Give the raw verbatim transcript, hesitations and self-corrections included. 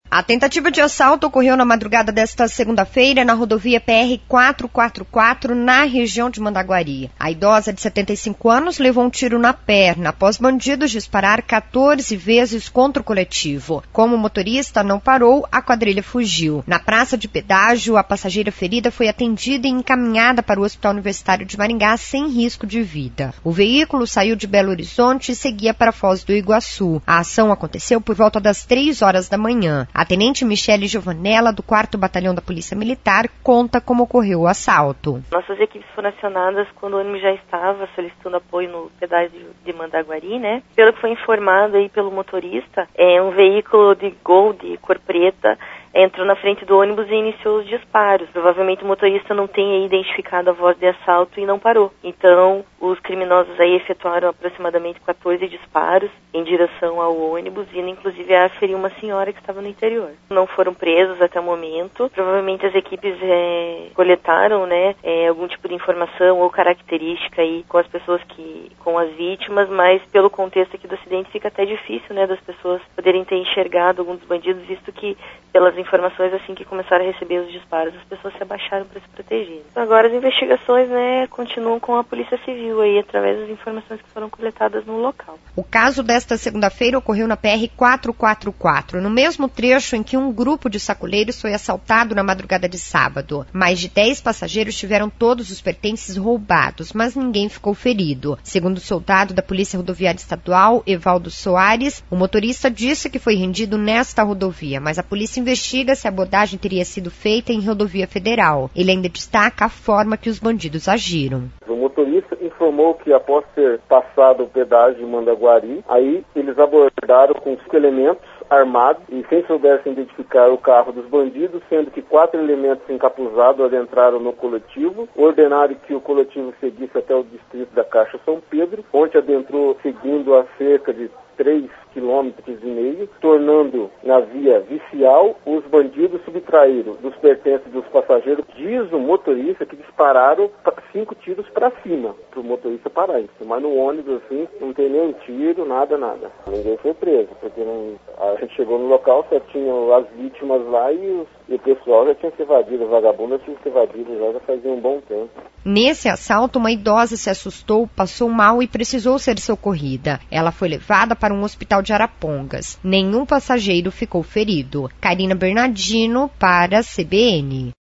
A tentativa de assalto ocorreu na madrugada desta segunda-feira na rodovia P R quatrocentos e quarenta e quatro, na região de Mandaguari. A idosa de setenta e cinco anos levou um tiro na perna após bandidos disparar quatorze vezes contra o coletivo. Como o motorista não parou, a quadrilha fugiu. Na praça de pedágio, a passageira ferida foi atendida e encaminhada para o Hospital Universitário de Maringá sem risco de vida. O veículo saiu de Belo Horizonte e seguia para Foz do Iguaçu. A ação aconteceu por volta das três horas da manhã. A tenente Michele Giovanella, do quarto Batalhão da Polícia Militar, conta como ocorreu o assalto. Nossas equipes foram acionadas quando o ônibus já estava solicitando apoio no pedágio de Mandaguari, né? Pelo que foi informado aí pelo motorista, é um veículo de Gol de cor preta entrou na frente do ônibus e iniciou os disparos. Provavelmente o motorista não tenha identificado a voz de assalto e não parou. Então, os criminosos aí efetuaram aproximadamente quatorze disparos em direção ao ônibus, indo inclusive a ferir uma senhora que estava no interior. Não foram presos até o momento. Provavelmente as equipes é, coletaram, né, é, algum tipo de informação ou característica aí com as pessoas que, com as vítimas, mas pelo contexto aqui do acidente fica até difícil, né, das pessoas poderem ter enxergado algum dos bandidos, visto que pelas informações, assim que começaram a receber os disparos, as pessoas se abaixaram para se proteger. Então, agora as investigações, né, continuam com a Polícia Civil aí, através das informações que foram coletadas no local. O caso desta segunda-feira ocorreu na P R quatrocentos e quarenta e quatro, no mesmo trecho em que um grupo de sacoleiros foi assaltado na madrugada de sábado. Mais de dez passageiros tiveram todos os pertences roubados, mas ninguém ficou ferido. Segundo o soldado da Polícia Rodoviária Estadual, Evaldo Soares, o motorista disse que foi rendido nesta rodovia, mas a polícia investiga se a abordagem teria sido feita em rodovia federal. Ele ainda destaca a forma que os bandidos agiram. O motorista informou que após ter passado o pedágio de Mandaguari, aí eles abordaram com cinco elementos armados e sem soubessem identificar o carro dos bandidos, sendo que quatro elementos encapuzados adentraram no coletivo, ordenaram que o coletivo seguisse até o distrito da Caixa São Pedro, onde adentrou seguindo a cerca de três quilômetros e meio, tornando na via vicial. Os bandidos subtraíram dos pertences dos passageiros, diz o motorista que dispararam cinco tiros para cima, para o motorista parar isso. Mas no ônibus, assim, não tem nenhum tiro, nada, nada. Ninguém foi preso, porque não, a gente chegou no local, só tinham as vítimas lá e, os, e o pessoal já tinha se evadido, os vagabundos tinham se evadido já, já fazia um bom tempo. Nesse assalto, uma idosa se assustou, passou mal e precisou ser socorrida. Ela foi levada para um hospital de Arapongas. Nenhum passageiro ficou ferido. Karina Bernardino para a C B N.